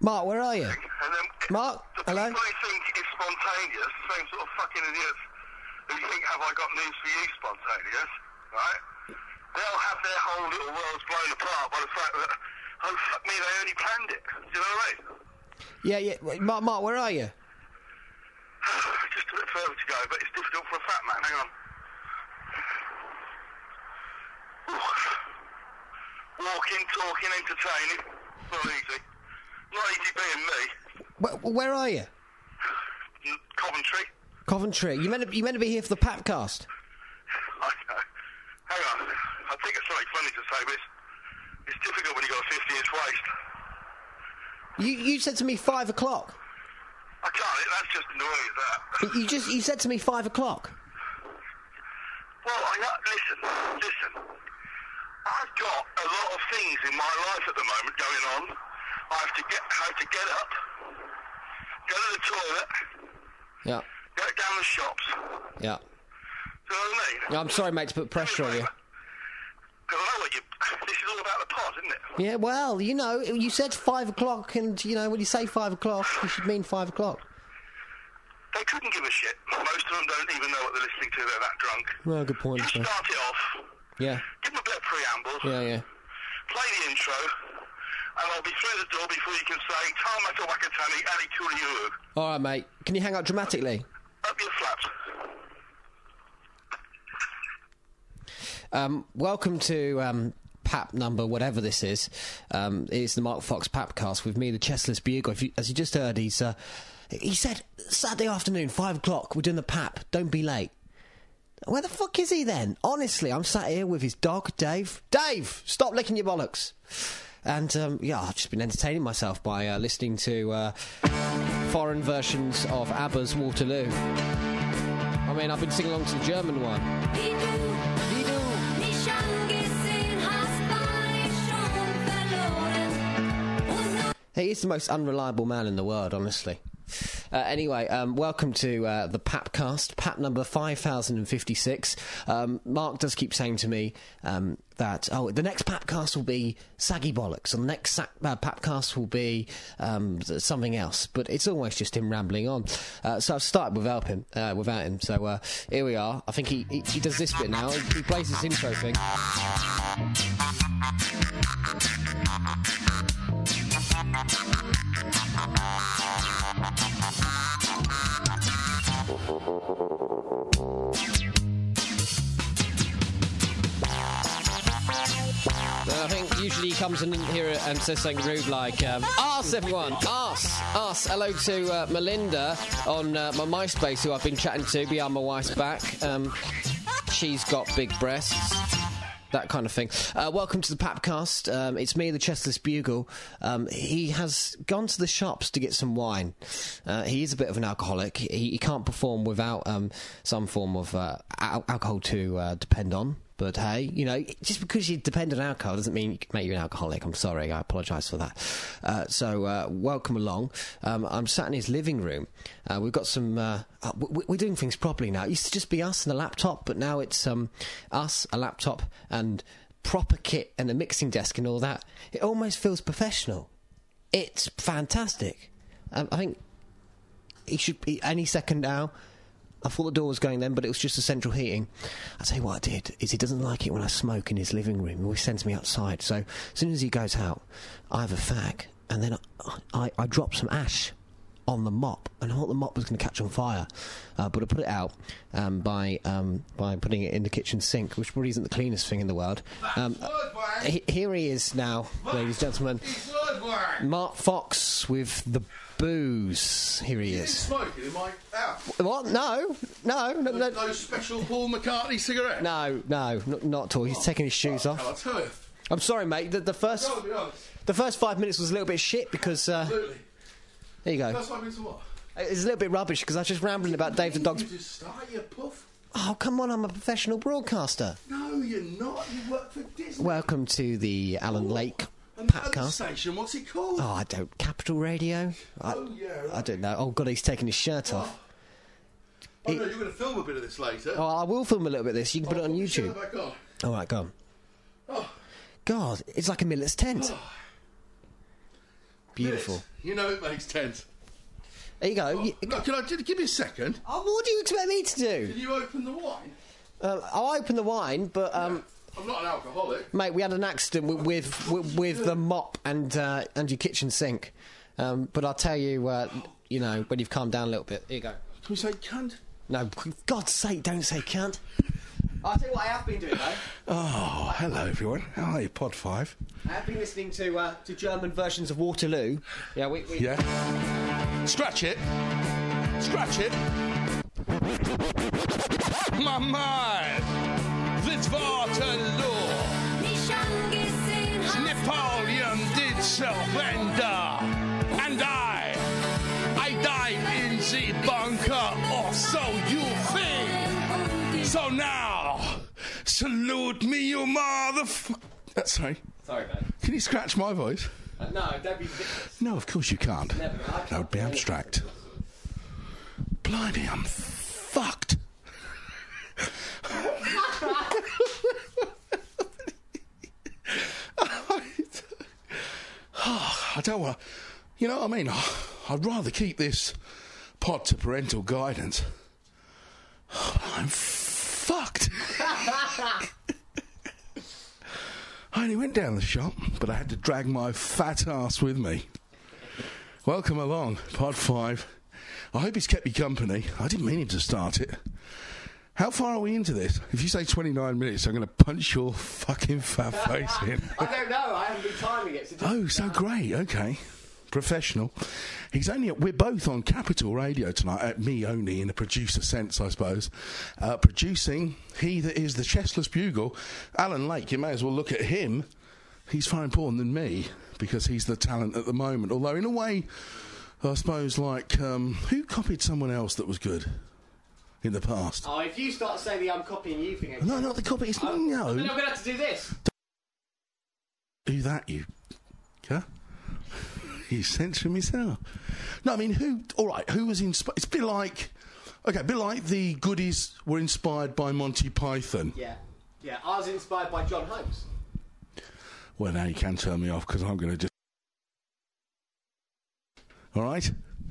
Mark, where are you? And then Mark, the hello? people who think it's spontaneous, the same sort of fucking idiots who think, have I got news for you, spontaneous, right? They'll have their whole little worlds blown apart by the fact that, oh, fuck me, they only planned it. Do you know what I mean? Yeah. Wait, Mark, where are you? Just a bit further to go, but it's difficult for a fat man. Hang on. Walking, talking, entertaining. Not easy. Not easy being me. Where are you? Coventry. Coventry. You meant to be here for the Papcast. I know. Hang on. I think it's something funny to say, but it's difficult when you've got a 50-inch waist. You said to me 5 o'clock. I can't. That's just annoying as that. You said to me 5 o'clock. Well, listen. I've got a lot of things in my life at the moment going on. I have to get up, go to the toilet, Yeah. go down the shops. Yeah. Do you know what I mean? I'm sorry, mate, to put pressure on you. Because I know this is all about the pod, isn't it? Yeah, well, you said 5 o'clock, and, when you say 5 o'clock, you should mean 5 o'clock. They couldn't give a shit. Most of them don't even know what they're listening to. They're that drunk. Well, good point. You start it off. Yeah. Give them a bit of preamble. Yeah. Play the intro. And I'll be through the door before you can say, Tarmac Wakatani, Ali Kuriyu. All right, mate. Can you hang up dramatically? Up your flaps. Welcome to Pap number whatever this is. It's the Mark Fox Papcast with me, the Chestless Bugle. As you just heard, he said Saturday afternoon, 5 o'clock. We're doing the Pap. Don't be late. Where the fuck is he then? Honestly, I'm sat here with his dog, Dave. Dave, stop licking your bollocks. And I've just been entertaining myself by listening to foreign versions of ABBA's Waterloo. I mean, I've been singing along to the German one. He is the most unreliable man in the world, honestly. Anyway, welcome to the Papcast, Pap number 5056. Mark does keep saying to me that, the next Papcast will be Saggy Bollocks, and the next Papcast will be something else. But it's always just him rambling on. So I've started without him. So here we are. I think he does this bit now. He plays this intro thing. I think usually he comes in here and says something rude like, arse everyone, arse. Hello to Melinda on my MySpace, who I've been chatting to behind my wife's back. She's got big breasts. That kind of thing. Welcome to the Papcast. It's me, the Chestless Bugle. He has gone to the shops to get some wine. He is a bit of an alcoholic. He can't perform without some form of alcohol to depend on. But hey, just because you depend on alcohol doesn't mean you can make you an alcoholic. I'm sorry, I apologise for that. So welcome along. I'm sat in his living room. We've got some... we're doing things properly now. It used to just be us and a laptop, but now it's us, a laptop, and proper kit and a mixing desk and all that. It almost feels professional. It's fantastic. I think he should be any second now. I thought the door was going then, but it was just the central heating. I'll tell you what I did, is he doesn't like it when I smoke in his living room. He always sends me outside. So as soon as he goes out, I have a fag, and then I drop some ash on the mop, and I thought the mop was going to catch on fire. But I put it out by putting it in the kitchen sink, which probably isn't the cleanest thing in the world. Here he is now, ladies and gentlemen. Mark Fox with the booze. Here he is. Smoking in my house? What? No. No special Paul McCartney cigarette? No, not at all. He's taking his shoes off. I'll tell you. I'm sorry, mate. The first 5 minutes was a little bit shit because... Absolutely. There you go. First 5 minutes of what? It's a little bit rubbish because I was just rambling about Dave the Dog's... You just start your puff. Oh, come on, I'm a professional broadcaster. No, you're not. You work for Disney. Welcome to the Alan Lake And the Papcast. station, what's it called? Oh, I don't... Capital Radio? Oh, yeah. Right. I don't know. Oh, God, he's taking his shirt off. Oh, no, you're going to film a bit of this later. Oh, I will film a little bit of this. You can put it on Put your YouTube. shirt back on. All right, go on. Oh. God, it's like a millet's tent. Oh. Beautiful. You know it makes sense. There you go. Look, can I give me a second? Oh, what do you expect me to do? Can you open the wine? I'll open the wine, but I'm not an alcoholic. mate, we had an accident with the mop and your kitchen sink. But I'll tell you, you know, when you've calmed down a little bit. Here you go. Can we say cunt? No, for God's sake, don't say cunt. I'll tell you what I have been doing, though. Oh, hello, everyone. How are you, Pod 5? I have been listening to German versions of Waterloo. Yeah, we... Yeah? Scratch it. Scratch it. My, this Waterloo. Napoleon did surrender. And I died in the bunker, or so you think. So now, salute me, you motherfucker. Sorry. Sorry, mate. Can you scratch my voice? No, don't be ridiculous. No, of course you can't. Never. That would be abstract. Blimey, I'm fucked. I don't want to... You know what I mean? I'd rather keep this pod to parental guidance. I'm fucked. I only went down the shop, but I had to drag my fat ass with me. Welcome along, Pod 5. I hope he's kept me company. I didn't mean him to start it. How far are we into this? If you say 29 minutes, I'm going to punch your fucking fat face in. I don't know. I haven't been timing it. So great. Okay. Professional. We're both on Capital Radio tonight. Me only in a producer sense, I suppose. Producing, he that is the chestless bugle, Alan Lake. You may as well look at him. He's far important than me because he's the talent at the moment. Although, in a way, I suppose, like, who copied someone else that was good in the past? Oh, if you start saying the I'm copying you thing... No, not the copy. It's no. Then I'm going to have to do this. Who that, you? Huh? He's censoring himself. No, I mean, who... All right, who was inspired... It's a bit like... Okay, a bit like the Goodies were inspired by Monty Python. Yeah. I was inspired by John Holmes. Well, now you can turn me off because I'm going to just... All right?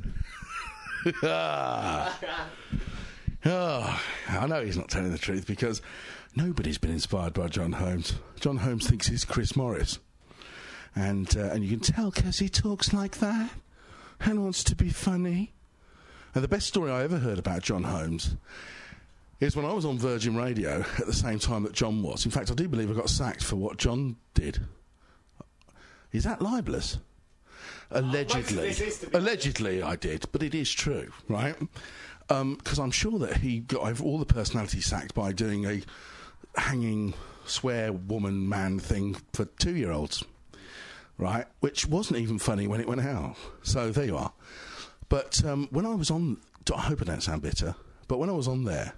Oh, I know he's not telling the truth because nobody's been inspired by John Holmes. John Holmes thinks he's Chris Morris. And you can tell because he talks like that and wants to be funny. And the best story I ever heard about John Holmes is when I was on Virgin Radio at the same time that John was. In fact, I do believe I got sacked for what John did. Is that libelous? Allegedly. Allegedly I did, but it is true, right? Because I'm sure that he got all the personality sacked by doing a hanging swear woman man thing for 2-year-olds, right? Which wasn't even funny when it went out. So there you are. But when I was on... I hope I don't sound bitter, but when I was on there,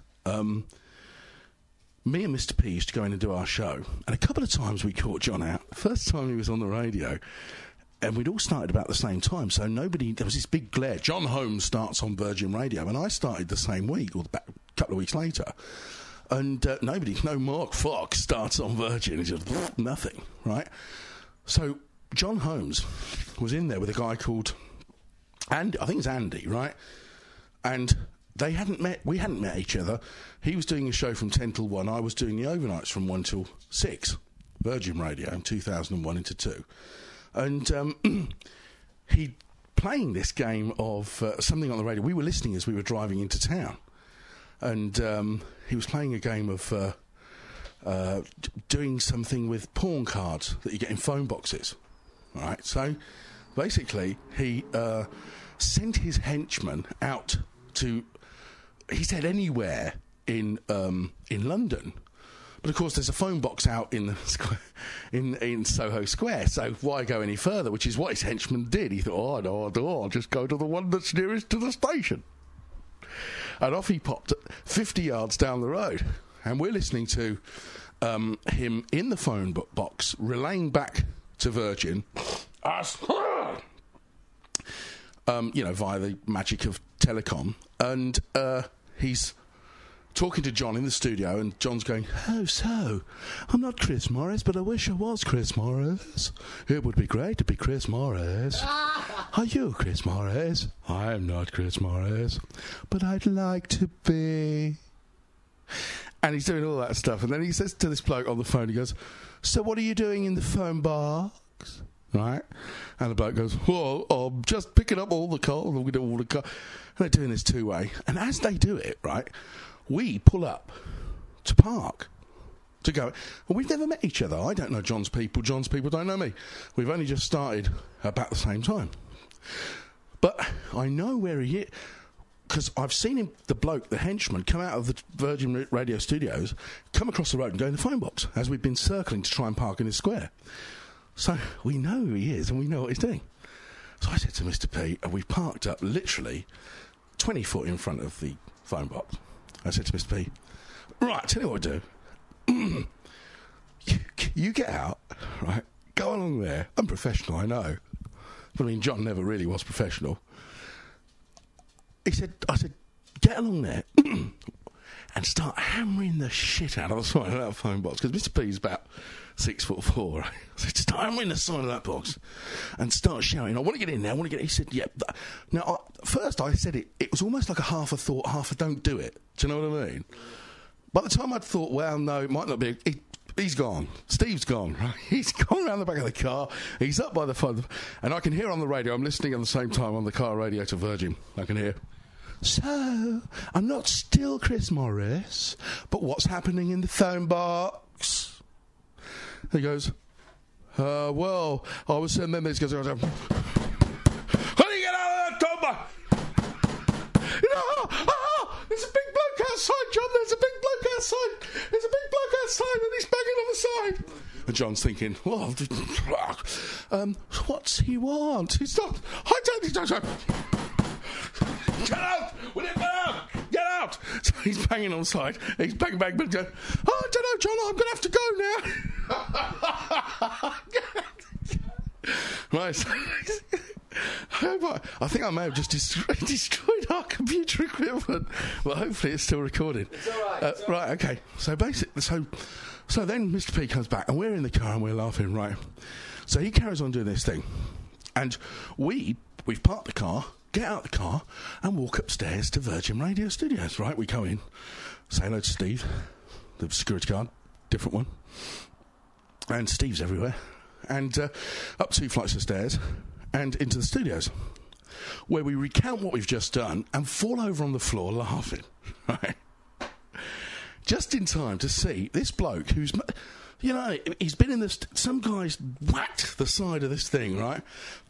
me and Mr. P used to go in and do our show, and a couple of times we caught John out. First time he was on the radio... And we'd all started about the same time, so there was this big glare. John Holmes starts on Virgin Radio, and I started the same week, or a couple of weeks later. And no Mark Fox starts on Virgin. It's just nothing, right? So John Holmes was in there with a guy called Andy, I think it's Andy, right? And we hadn't met each other. He was doing a show from 10 till 1. I was doing the overnights from 1 till 6, Virgin Radio, in 2001 into 2. And he playing this game of something on the radio. We were listening as we were driving into town. And he was playing a game of doing something with pawn cards that you get in phone boxes. All right, so basically he sent his henchman out to, he said, anywhere in London. But of course, there's a phone box out in in Soho Square, so why go any further? Which is what his henchman did. He thought, I'll just go to the one that's nearest to the station. And off he popped 50 yards down the road. And we're listening to him in the phone box, relaying back to Virgin, via the magic of telecom. And he's talking to John in the studio, and John's going, "Oh, so, I'm not Chris Morris, but I wish I was Chris Morris. It would be great to be Chris Morris. Are you Chris Morris? I am not Chris Morris, but I'd like to be. And he's doing all that stuff, and then he says to this bloke on the phone, he goes, so what are you doing in the phone box? Right? And the bloke goes, well, I'm just picking up all the cars. And they're doing this two-way. And as they do it, right, we pull up to park to go. Well, we've never met each other. I don't know John's people. John's people don't know me. We've only just started about the same time. But I know where he is, because I've seen him, the bloke, the henchman, come out of the Virgin Radio studios, come across the road and go in the phone box as we've been circling to try and park in his square. So we know who he is and we know what he's doing. So I said to Mr. P, and we've parked up literally 20 foot in front of the phone box. I said to Mr. P, right, tell you what I do. You get out, right, go along there. I'm professional, I know. But I mean, John never really was professional. I said, get along there and start hammering the shit out of the side of that phone box. Because Mr. P's about 6'4", right? I said, start hammering the side of that box and start shouting, I want to get in there, I want to get in. He said, yeah. Now, first I said it was almost like a half a thought, half a don't do it. Do you know what I mean? By the time I'd thought, well, no, it might not be... He's gone. Steve's gone, right? He's gone around the back of the car. He's up by the phone. And I can hear on the radio, I'm listening at the same time on the car radio to Virgin. I can hear... So, I'm not still Chris Morris, but what's happening in the phone box? He goes, well, I was saying then this goes, how do you get out of that phone box? You know, there's a big bloke outside, John, there's a big bloke outside. There's a big bloke outside and he's banging on the side. And John's thinking, well, what's he want? He's not, I don't think... Get out! Will you get out? Get out! So he's banging on the side. He's banging, but going, oh, I don't know, John, I'm going to have to go now. Right. So, I think I may have just destroyed our computer equipment. Well, hopefully it's still recording. It's all right. Right, okay. So basically, so then Mr. P comes back, and we're in the car, and we're laughing, right? So he carries on doing this thing. And we've parked the car, get out of the car and walk upstairs to Virgin Radio Studios, right? We go in, say hello to Steve, the security guard, different one. And Steve's everywhere. And up 2 flights of stairs and into the studios, where we recount what we've just done and fall over on the floor laughing, right? Just in time to see this bloke who's... You know, he's been in this... Some guy's whacked the side of this thing, right?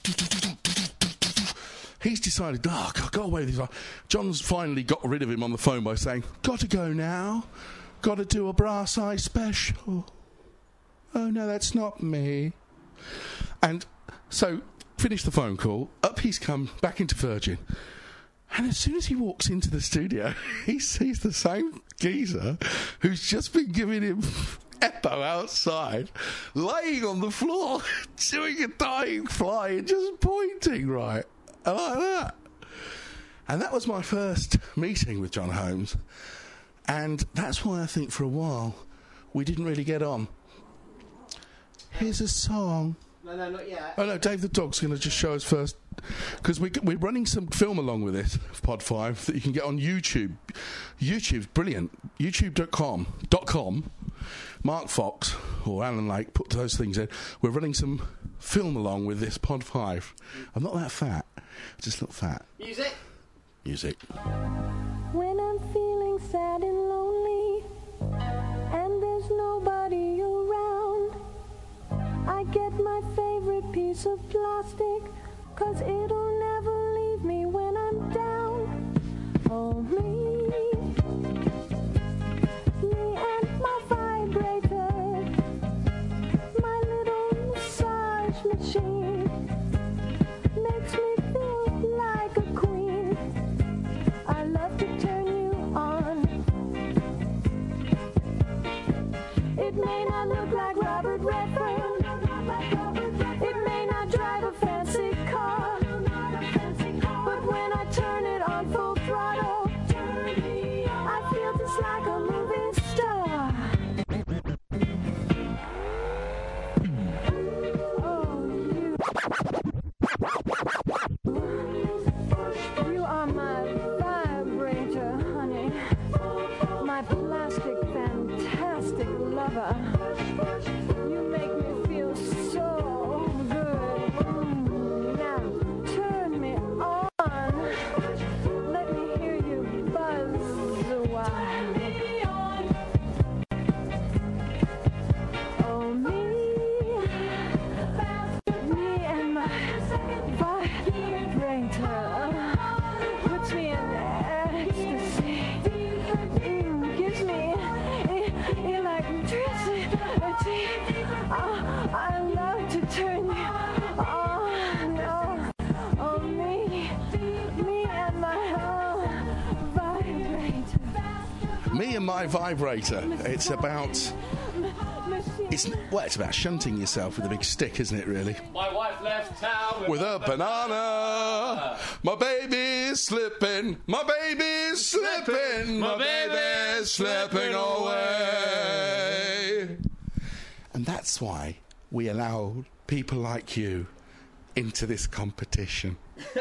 He's decided, oh, God, got away with his life. John's finally got rid of him on the phone by saying, got to go now. Got to do a Brass Eye special. Oh, no, that's not me. And so, finished the phone call. Up he's come, back into Virgin. And as soon as he walks into the studio, he sees the same geezer who's just been giving him... Eppo outside, laying on the floor, doing a dying fly and just pointing, right? Like that. And that was my first meeting with John Holmes. And that's why I think for a while we didn't really get on. Here's a song. No, not yet. Oh, no, Dave the Dog's going to just show us first. Because we're running some film along with this, Pod 5, that you can get on YouTube. YouTube's brilliant. YouTube.com. Mark Fox or Alan Lake put those things in. We're running some film along with this Pod 5. I'm not that fat. I just look fat. Music. When I'm feeling sad and lonely and there's nobody around, I get my favorite piece of plastic, 'cause it'll never leave me when I'm down. Oh, me and my vibrator, my little massage machine, makes me feel like a queen. I love to turn you on. It may not look like Robert Redford, it may not drive a fancy car, but when I turn it on full throttle, I feel just like a movie star. Oh, you. You make me feel so good. Now turn me on. Let me hear you buzz a while. Oh, me and my vibrator puts me in ecstasy. Gives me electricity. I love to turn you on. Oh, me and my vibrator. Me and my vibrator. It's about shunting yourself with a big stick, isn't it? Really. My wife left town With a banana. My baby's slipping. My baby's slipping. My baby's slipping away. And that's why we allow people like you into this competition.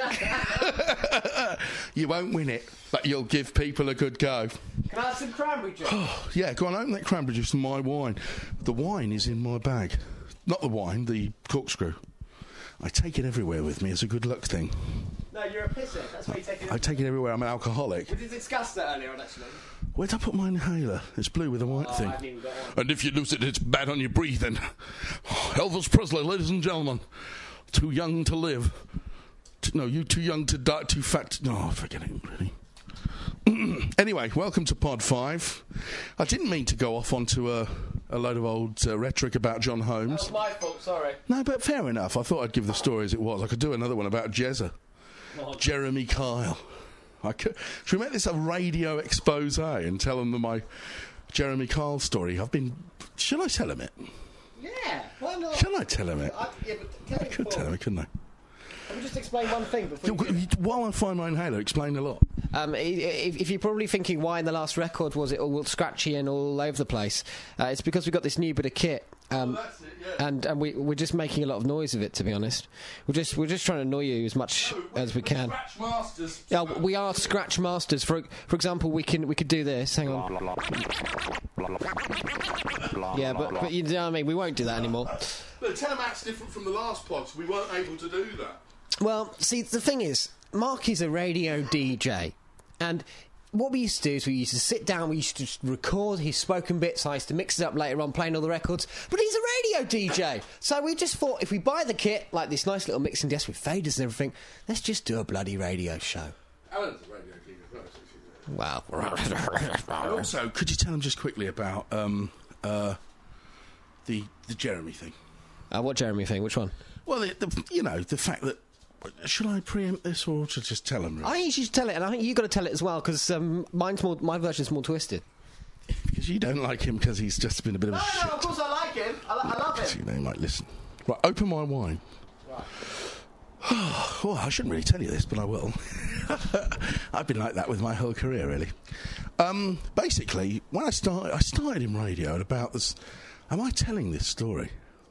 You won't win it, but you'll give people a good go. Can I have some cranberry juice? Yeah, go on, open that cranberry juice and my wine. The wine is in my bag. Not the wine, the corkscrew. I take it everywhere with me as a good luck thing. No, you're a pisser. That's why you take it. I take it everywhere. I'm an alcoholic. We did discuss that earlier on, actually. Where'd I put my inhaler? It's blue with a white thing. I haven't even got one. And if you lose it, it's bad on your breathing. Elvis Presley, ladies and gentlemen. Too young to live. No, you too young to die, too fat to... No, forget it, really. Anyway, welcome to Pod 5. I didn't mean to go off onto a load of old rhetoric about John Holmes. That was my fault, sorry. No, but fair enough. I thought I'd give the story as it was. I could do another one about Jezza. Jeremy Kyle. Should we make this a radio expose and tell them my Jeremy Kyle story? Shall I tell him it? Yeah, why not? Shall I tell him it? I could tell him, couldn't I? Let me just explain one thing before While I find my inhaler, explain a lot. If you're probably thinking why in the last record was it all scratchy and all over the place, it's because we got this new bit of kit. That's it, yeah. And we're just making a lot of noise of it, to be honest. We're just trying to annoy you as much as we can. Scratch masters. Yeah, we are scratch masters. For example, we could do this. Hang on. Yeah, but you know what I mean. We won't do that anymore. But tell them that's different from the last pod, so we weren't able to do that. Well, see, the thing is, Mark is a radio DJ, and what we used to do is we used to sit down, we used to just record his spoken bits, I used to mix it up later on, playing all the records, but he's a radio DJ! So we just thought, if we buy the kit, like this nice little mixing desk with faders and everything, let's just do a bloody radio show. Alan's a radio DJ first. Wow. And also, could you tell them just quickly about the Jeremy thing? What Jeremy thing? Which one? Well, the fact that... Should I preempt this or should I just tell them? Really? I think you should tell it, and I think you've got to tell it as well, because my version's more twisted. Because you don't like him because he's just been a bit of a shit. No, of course I like him. I love him. So, you might listen. Right, open my wine. Right. Well, I shouldn't really tell you this, but I will. I've been like that with my whole career, really. Basically, when I started in radio at about this... Am I telling this story?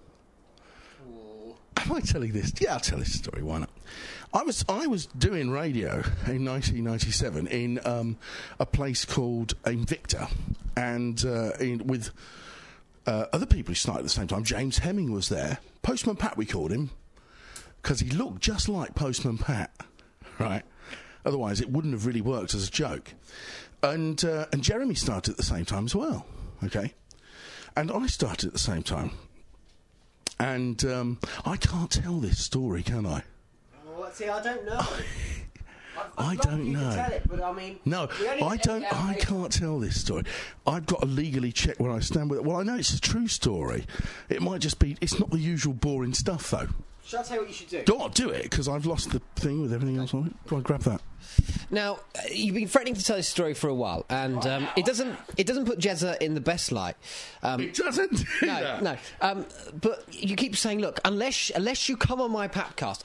Am I telling this? Yeah, I'll tell this story. Why not? I was doing radio in 1997 in a place called Invicta, and with other people who started at the same time. James Hemming was there. Postman Pat, we called him, because he looked just like Postman Pat, right? Otherwise, it wouldn't have really worked as a joke. And Jeremy started at the same time as well. Okay, and I started at the same time. And I can't tell this story, can I? Well, see, I don't know. I don't know. To tell it, but I mean, no, I don't. I can't tell this story. I've got to legally check where I stand with it. Well, I know it's a true story. It might just be. It's not the usual boring stuff, though. Shall I tell you what you should do? Go on, do it, because I've lost the thing with everything else on it. Go on, grab that. Now, you've been threatening to tell this story for a while, and it doesn't put Jezza in the best light. It doesn't. No. But you keep saying, look, unless you come on my podcast,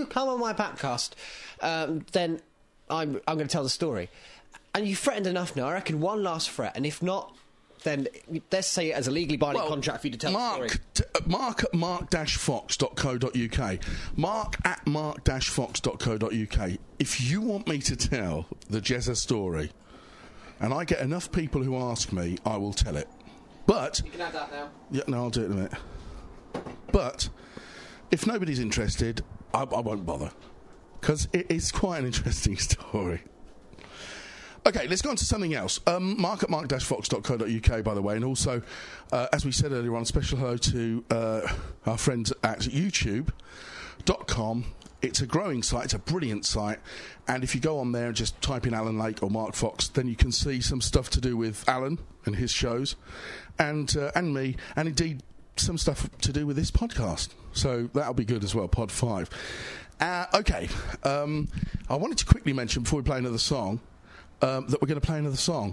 then I'm going to tell the story. And you threatened enough now. I reckon one last threat, and if not, then let's say it as a legally binding contract for you to tell the story. Mark at mark-fox.co.uk. Mark at mark-fox.co.uk. If you want me to tell the Jezza story, and I get enough people who ask me, I will tell it. But You can add that now. yeah, no, I'll do it in a minute. But if nobody's interested, I won't bother, because it is quite an interesting story. Okay, let's go on to something else. Mark at mark-fox.co.uk, by the way, and also, as we said earlier on, special hello to our friends at youtube.com. It's a growing site, it's a brilliant site, and if you go on there and just type in Alan Lake or Mark Fox, then you can see some stuff to do with Alan and his shows, and me, and indeed some stuff to do with this podcast. So that'll be good as well, Pod 5. Okay, I wanted to quickly mention before we play another song that we're going to play another song.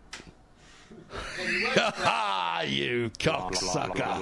You cocksucker.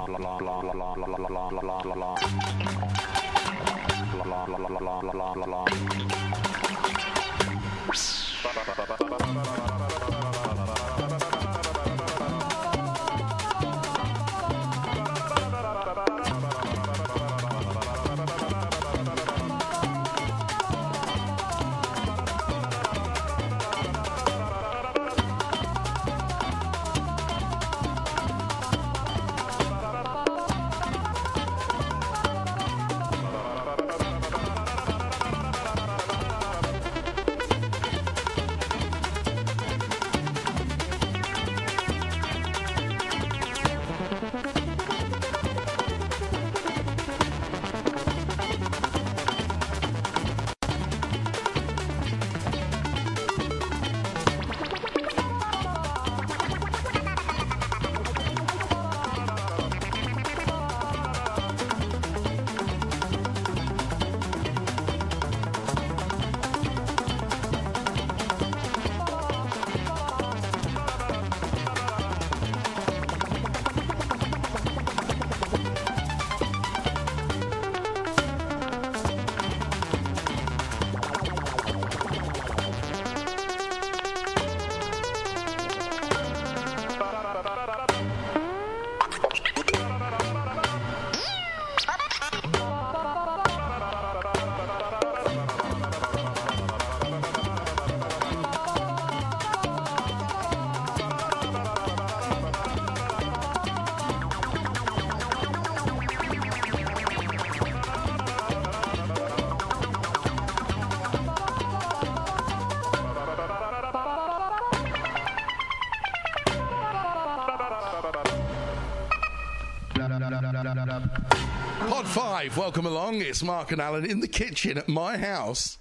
Pod 5, welcome along. It's Mark and Alan in the kitchen at my house.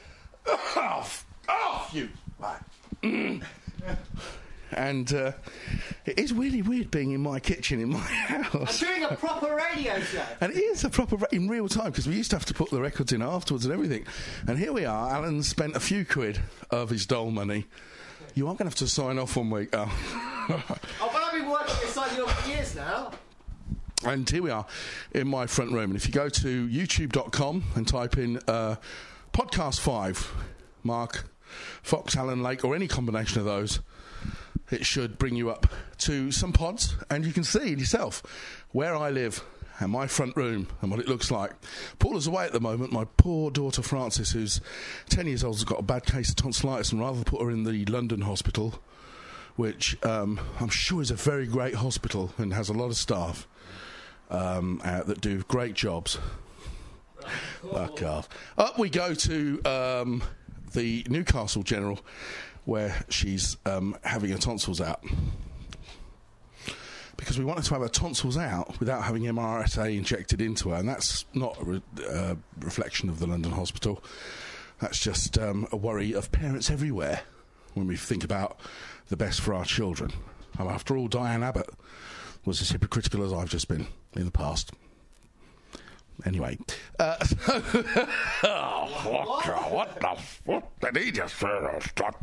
Off, you. And it is really weird being in my kitchen in my house. I'm doing a proper radio show. And it is a proper in real time, because we used to have to put the records in afterwards and everything. And here we are. Alan spent a few quid of his dole money. You are going to have to sign off 1 week. Oh, but I've been working inside you for years now. And here we are in my front room. And if you go to youtube.com and type in Podcast 5, Mark, Fox, Alan Lake, or any combination of those, it should bring you up to some pods, and you can see yourself where I live and my front room and what it looks like. Paula's away at the moment. My poor daughter Frances, who's 10 years old, has got a bad case of tonsillitis, and rather than put her in the London hospital, which I'm sure is a very great hospital and has a lot of staff that do great jobs. Fuck off. Up we go to the Newcastle General, where she's having her tonsils out. Because we wanted to have her tonsils out without having MRSA injected into her, and that's not a reflection of the London hospital. That's just a worry of parents everywhere when we think about the best for our children. And after all, Diane Abbott was as hypocritical as I've just been in the past. Anyway. What the fuck did he just say?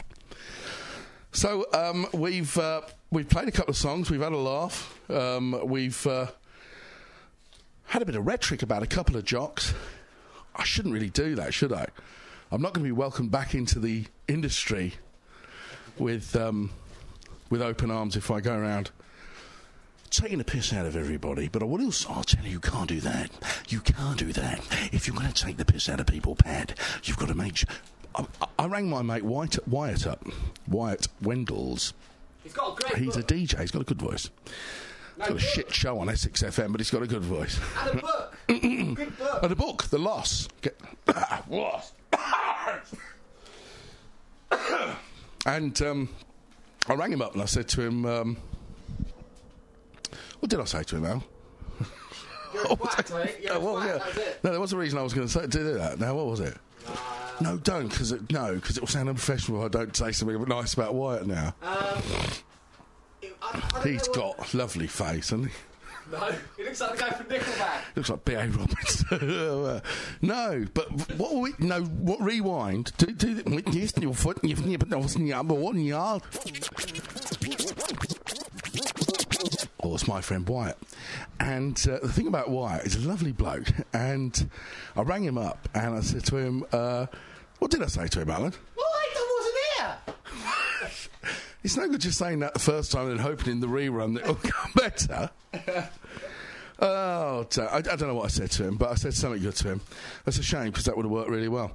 So, we've played a couple of songs, we've had a laugh, we've had a bit of rhetoric about a couple of jocks. I shouldn't really do that, should I? I'm not going to be welcomed back into the industry with open arms if I go around taking the piss out of everybody. But I'll tell you can't do that. You can't do that. If you're going to take the piss out of people, Pat, you've got to make sure... I rang my mate Wyatt up. Wyatt Wendell's. He's got a great He's book. a DJ. He's got a good voice. He's got a shit show on Essex FM, but he's got a good voice. And a book. Good book. And a book, The Loss. Loss. And I rang him up and I said to him, what did I say to him, Al? You're whacked, mate. You're whacked, yeah. that's it. No, there was a reason I was going to do that. Now, what was it? No, don't, because it will sound unprofessional if I don't say something nice about Wyatt now. I don't He's know what- got a lovely face, hasn't he? No, he looks like the guy from Nickelback. Looks like B.A. Roberts. No, but what we no what rewind? Oh, it's my friend Wyatt. And the thing about Wyatt, he's a lovely bloke. And I rang him up and I said to him, what did I say to him, Alan? Well, I wasn't here. It's no good just saying that the first time and hoping in the rerun that it'll come better. Oh, I don't know what I said to him, but I said something good to him. That's a shame because that would have worked really well.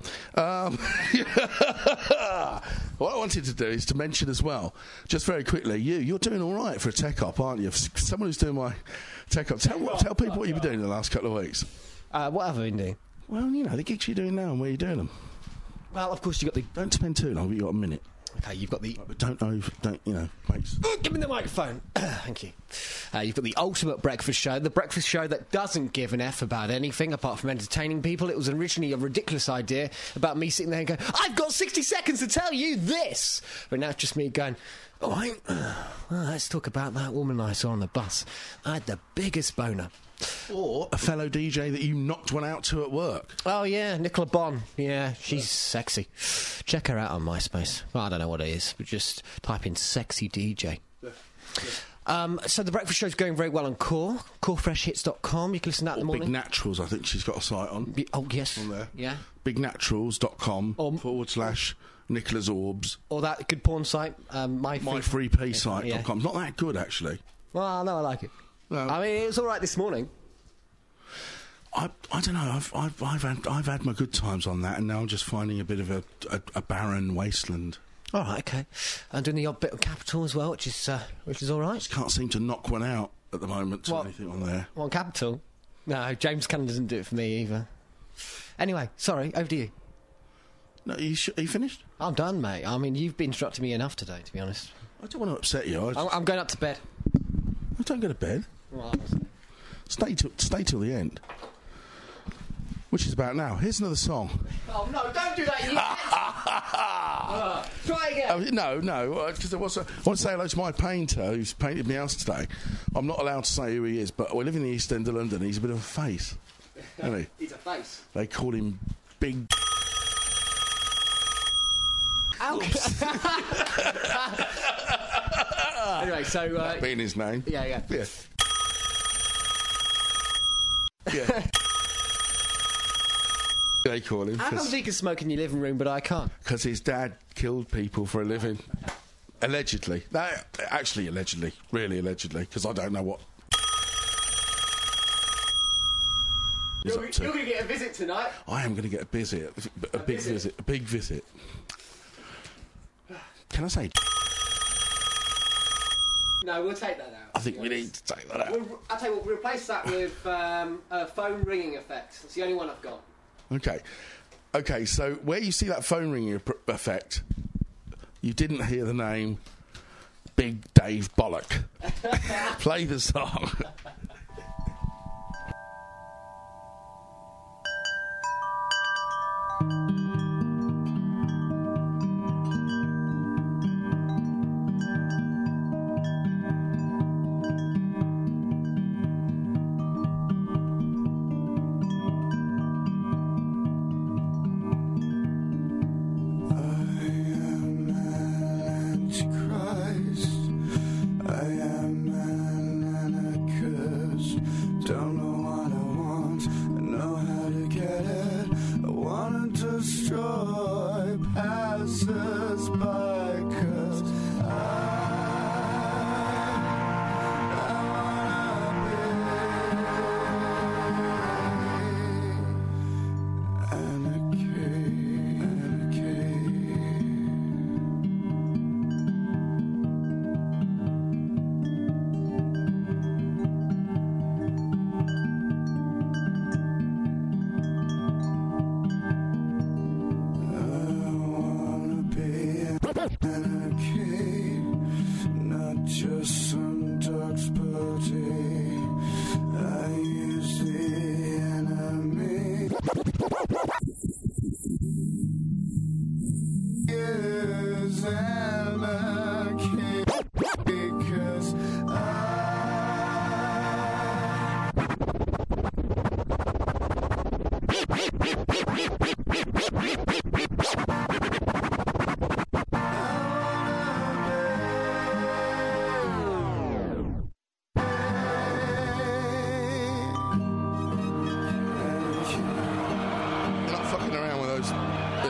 What I wanted to do is to mention as well, just very quickly, you're doing all right for a tech op, aren't you? For someone who's doing my tech op, tell people what you've been doing in the last couple of weeks. What have I been doing? Well, you know, the gigs you're doing now and where you're doing them. Well, of course, you got the... Don't spend too long, but you've got a minute. Okay, you've got the... But don't, you know, mates. Give me the microphone. Thank you. You've got the ultimate breakfast show, the breakfast show that doesn't give an F about anything apart from entertaining people. It was originally a ridiculous idea about me sitting there and going, I've got 60 seconds to tell you this! But now it's just me going, all right, well, let's talk about that woman I saw on the bus. I had the biggest boner. Or a fellow DJ that you knocked one out to at work. Oh, yeah, Nicola Bon. Yeah, she's sexy. Check her out on MySpace. Well, I don't know what it is, but just type in sexy DJ. So the breakfast show's going very well on corefreshhits.com. You can listen to that in the morning. Big Naturals, I think she's got a site on. Oh, yes. On there. Yeah. Bignaturals.com / Nicola's Orbs. Or that good porn site, myfreep.site.com. Yeah. Not that good, actually. Well, no, I like it. No. I mean, it was all right this morning. I don't know. I've had my good times on that, and now I'm just finding a bit of a barren wasteland. All right, okay. And doing the odd bit of Capital as well, which is all right. Just can't seem to knock one out at the moment to What? anything on there. Well, Capital? No, James Cannon doesn't do it for me either. Anyway, sorry, over to you. No, are you finished? I'm done, mate. I mean, you've been instructing me enough today, to be honest. I don't want to upset you. I'm going up to bed. I don't go to bed. Well, Stay till the end. Which is about now. Here's another song. oh, no, don't do that, you... Try again. No, because I want to say hello to my painter who's painted my house today. I'm not allowed to say who he is, but we live in the East End of London. He's a bit of a face, isn't he? He's a face. They call him Big... Ouch. Anyway, so... being his name. yeah. Yeah. Yeah. They call him. How come he can smoke in your living room, but I can't? Because his dad killed people for a living. Allegedly. No, actually, allegedly. Really allegedly. Because I don't know what... he's up to. You're going to get a visit tonight. I am going to get a big visit. Can I say... No, we'll take that out. I think we need to take that out. I'll tell you what, we'll replace that with a phone ringing effect. It's the only one I've got. Okay, so where you see that phone ringing effect, you didn't hear the name Big Dave Bollock. Play the song.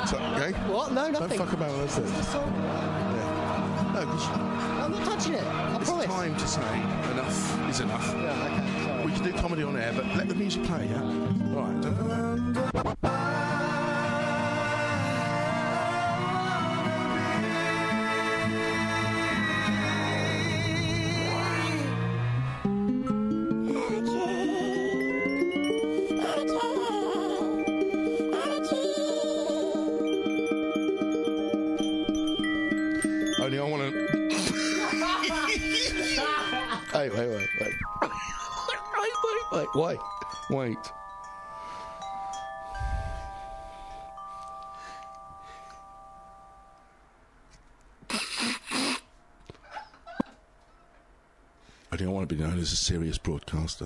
Okay? What? No, Don't nothing. fuck about with those things. Yeah. No, because I'm not touching it. I it's promise. time to say enough is enough. Yeah, okay, sorry. We can do comedy on air, but let the music play, yeah? All right, don't Only I want to... Hey, wait. Wait. Only I want to be known as a serious broadcaster.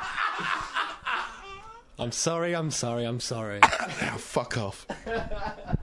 I'm sorry. Now, fuck off.